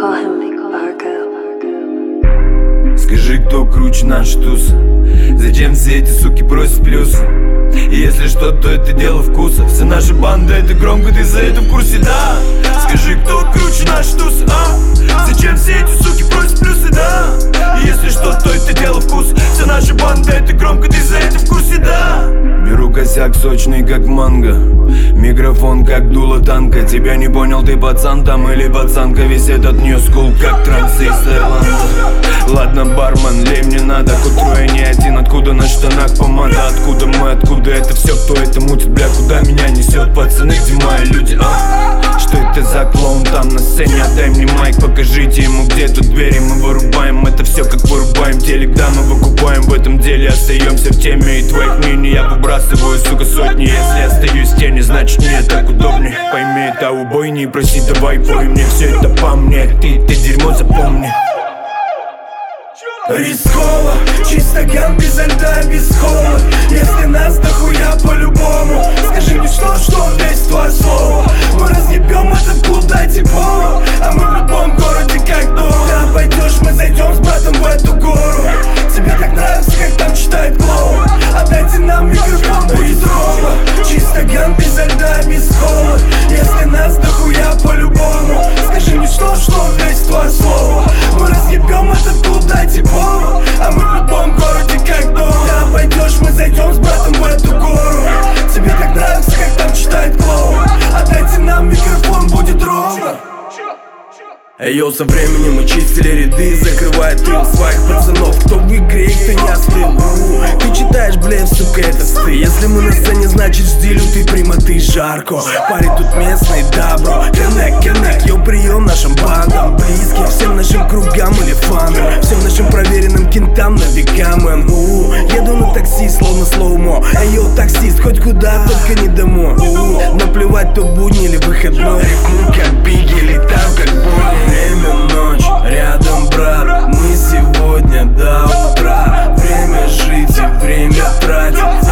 call him Argo. Скажи, кто круче наш туз? Зачем все эти суки просят плюсы? И если что, то это дело вкуса. Вся наша банда, это громко, ты за это в курсе, да? Скажи, кто круче наш туз, а? Зачем все эти суки просят плюсы, да? И если что, то это дело вкуса. Вся наша банда, это громко, ты за это в курсе, да? Беру косяк сочный, как манго. Микрофон, как дуло танка. Тебя не понял, ты пацан там или пацанка. Весь этот нью-скул, как трансы из Таиланда. Ладно, бармен, лей мне надо. К утру я не один, откуда на штанах помада? Откуда мы, откуда это все, кто это мутит, бля, куда меня несет? Пацаны, где мои люди, а? Что это за клоун там на сцене? Отдай мне майк, покажите ему, где тут двери. Мы вырубаем это все, как вырубаем телек. Да, мы выкупаем в этом деле, остаемся в теме. И твоих мнений я выбрасываю, сука, сотни. Если остаюсь в тени, значит мне так удобнее. Пойми, это убойней, проси, давай пой мне. Все это по мне, ты дерьмо запомни. Рисково, чисто ган безо льда, без холода. Если нас дохуя по-любому, скажи мне что весь твое слово. Мы разъебем этот клуб, дайте повод. А мы в любом городе как дома. Да, пойдешь, мы зайдем с братом в эту гору. Тебе так нравится, как там читает клоун? Отдайте нам микрофон, будет ровно. Чисто ган безо льда, без холода. Если нас дохуя по-любому, скажи мне что весь твое слово. Мы разъебем этот клуб, дайте повод. А мы в любом городе как дома. Да, пойдешь, мы зайдем с братом в эту гору. Тебе так нравится, как там читает клоун? Отдайте нам микрофон, будет ровно. Йоу, со временем мы чистили ряды, закрывая тыл своих пацанов. Кто в игре и кто не остыл. Ты читаешь, блин, сука, это стыд. Если мы на сцене, значит жди лютой прямоты, жарко. Парень тут местный, да, бро. Коннект, йоу, прием нашим бандам. Близким всем нашим кругам или фанам. Всем нашим проверенным кентам на века, мэн. Еду на такси, словно слоумо. Йоу, таксист, хоть куда, только не домой. Наплевать, то будни или выходной. Рифму как Бигги, летам как Бонни. Время ночь, рядом брат. Мы сегодня до утра. Время жить и время тратить.